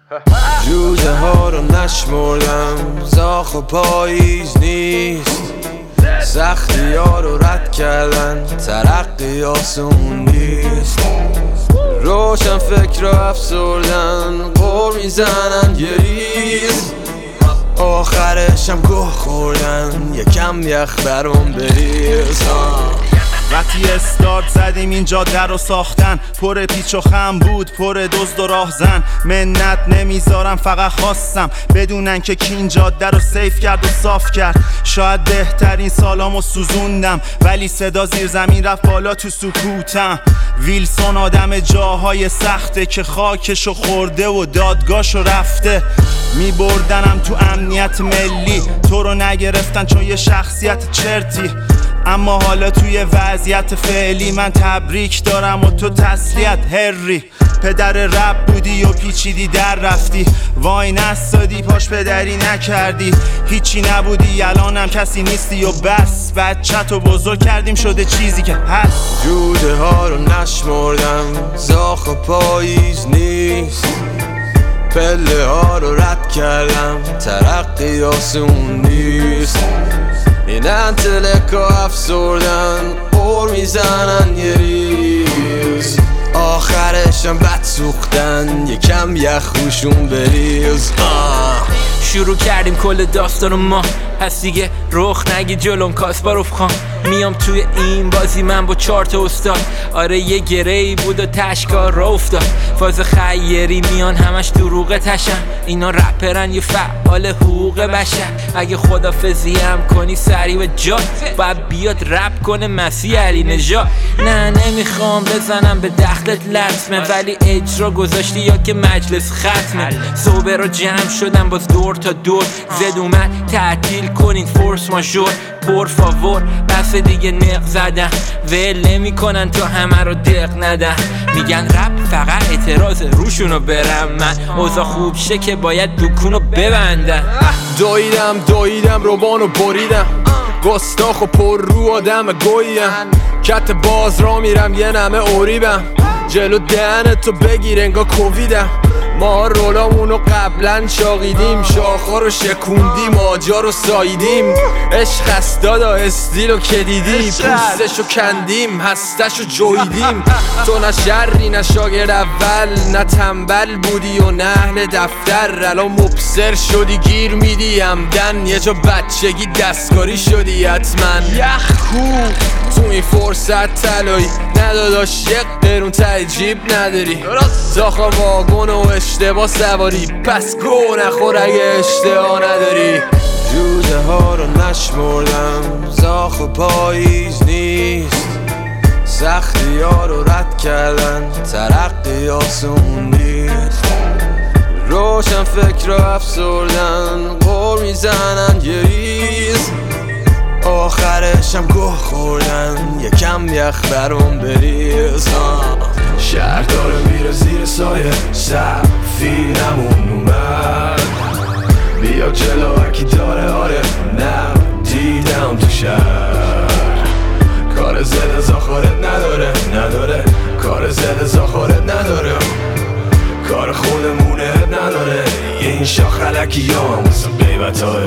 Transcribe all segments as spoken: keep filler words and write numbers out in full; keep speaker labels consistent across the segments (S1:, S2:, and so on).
S1: جوجه ها رو نشمردم، زاخ و پاییز نیست، سختی ها رو رد کردن، ترقی آسون نیست. روشن فکر رو افسردن، قور میزنن گریز، آخرشم گوه خوردن، یکم یخ برام بریز.
S2: وقتی استارت زدیم این جاده رو ساختن، پر پیچ و خم بود، پر دزد و راهزن. منت نمیذارم، فقط خواستم بدونن که کی این جاده رو سیف کرد و صاف کرد. شاید بهترین سالامو سوزوندم، ولی صدا زیر زمین رفت بالا تو سکوتم. ویلسون آدم جاهای سخته که خاکشو خورده و دادگاهشو رفته. میبردنم تو امنیت ملی، تو رو نگرفتن چون یه شخصیت چرتی. اما حالا توی وضعیت فعلی من تبریک دارم و تو تسلیت هری. پدر رب بودی و پیچیدی در رفتی، وای نستادی پاش پدری نکردی. هیچی نبودی الانم کسی نیستی و بس، بچه‌تو بزرگ کردیم شده چیزی که هست.
S1: جوجه ها رو نشمردم، زاخ و پاییز نیست، پله ها رو رد کردم، ترقی آسون نیست. این انتلکا افسردن، قور میزنن یه ریز، آخرشم بد سوختن، یکم یخ روشون بریز. آه.
S3: شروع کردیم کل داستانو ما، پس دیگه رخ نگی جلوم کاسپاروف خان. میام توی این بازی من با چارت استاد، آره یه گرهی بود و تشکار را افتاد. فاز خیری میان همش دروغه تشن، اینا رپرن یه فعال حقوق بشر. اگه خدافزی هم کنی سری و جا، باید بیاد رپ کنه مسیح علی نژاد. نه نمیخوام بزنم به دخلت لطمه، ولی اجرا گذاشتی یا که مجلس ختمه. صوبه رو جمع شدم باز دور تا دور، زد اومد تعطیل کنین فورس ماژور. پر فاور بس دیگه نق زدن، ول نمی کنن تا همه رو دق ندن. میگن رپ فقط اعتراض روشونو برم من، اوضاع خوب شه که باید دکونو ببندن.
S1: دویدم دویدم روبانو بریدم، گستاخ و پر رو آدم گویم. کت باز را میرم یه نمه اوریبم، جلو دهنتو بگیر انگا کوویدم. ما رولامونو قبلا شاقیدیم، شاخا رو شکوندیم، آجا رو ساییدیم. عشق است دادا استیلو که دیدی، پوستشو کندیم، هستشو جویدیم. تو نه شری نه شاگرد اول، نه تنبل بودی و نه اهل دفتر. الان مبصر شدی گیر میدی همدن، یه جا بچگی دستکاری شدی حتما. یخ کو تو این فرصت طلایی، نداداش یک قرون ته جیب نداری. زاخا واگن و اشتباه سواری، پس گو نخور اگه اشتباه نداری. جوجه ها رو نشمردم، زاخ و پاییز نیست، سختی ها رو رد کردن، ترقی آسون نیست. روشن فکر رو افسردن، قور میزنن یه ریز، آخرشم گوه خوردن، یکم یخ برام بریز. شهر داره میره زیر سایه، سفینمون اومد، بیا جلو هرکی داره. آره نه دیدم تو شهر، کار زده زاخارت نداره نداره، کار زده زاخارت نداره، کار خودمونه نداره. یه این شاخ علکی یا هم واسه قیبت های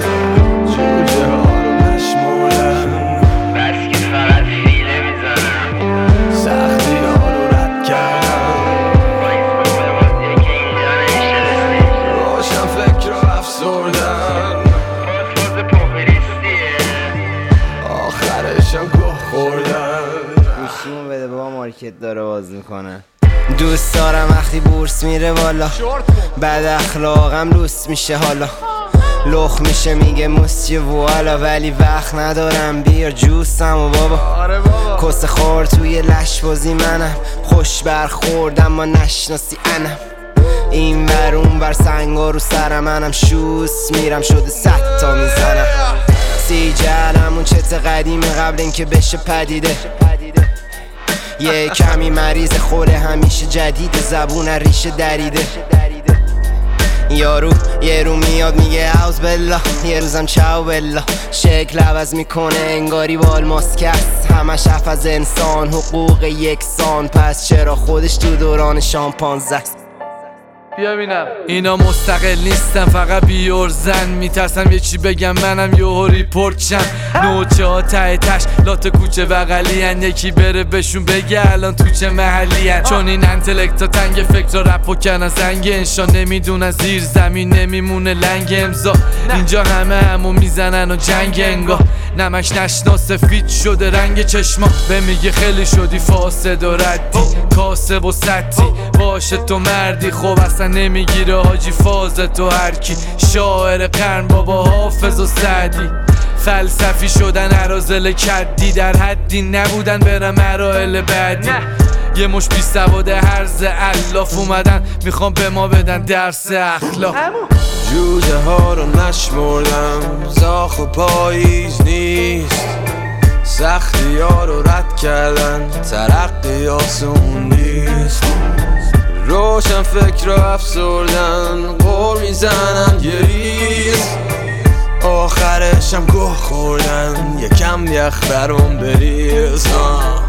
S1: جوجه ها رو نشمردن، بس که فقط فیله میزنن، سختی ها رو رد کردن، روشن فکر رو افسردن، آخرشم گوه خوردن.
S4: گوشیمو بده بابا مارکت داره باز میکنه. دوست دارم وقتی بورس میره بالا، بعد اخلاقم لوس میشه حالا. لخ میشه میگه موسیه والا، ولی وقت ندارم بیار جوسم و بابا. کس خور توی لش بازی منم، خوش برخوردم ما نشناسی انم. این ور اون بر سنگا رو سرم، منم شوس میرم شده صد تا میزنم. سی جلم اون چت قدیمه قبل اینکه بشه پدیده. یه کمی مریض خوره همیشه جدید، زبون ریشه دریده. یارو یه رو میاد میگه اوز بلا، یه روزم چاو بلا. شکل عوض میکنه انگاری وال ماسکست، همش حرف از انسان حقوق یکسان. پس چرا خودش تو دوران شامپانزه است؟
S1: بیا بینم.
S5: اینا مستقل نیستن فقط بیورزن، میترسم یه چی بگم منم یهو ریپورت شم. نوچه ها ته تش لات کوچه بغلی هن، یکی بره بهشون بگه الان تو چه محلی هن. چون این انتلکتا تنگ فکر رپ و کنن زنگ انشا، نمیدونن زیر زمین نمیمونه لنگ امضا. اینجا همه همو میزنن و جنگ انگاه، نمش نشنا سفید شده رنگ چشما. به میگه خیلی شدی فاسد و ردی، کاسب و سطی باشه تو مردی. خب اصلا نمیگیره حاجی فاز تو هرکی، شاعر قرن بابا حافظ و سعدی. فلسفی شدن عرازل کدی، در حدی نبودن برم مراحل بعدی. یه مش بی سواد هرز الاف اومدن میخوام به ما بدن درس اخلاق.
S1: جوجه ها رو نشمردم، زاخ و پاییز نیست، سختی ها رو رد کردن ترقی آسون نیست. روشن فکر رو افسردن، قول میزنن یه ریز، آخرشم گوه خوردن یکم یخ برام بریز.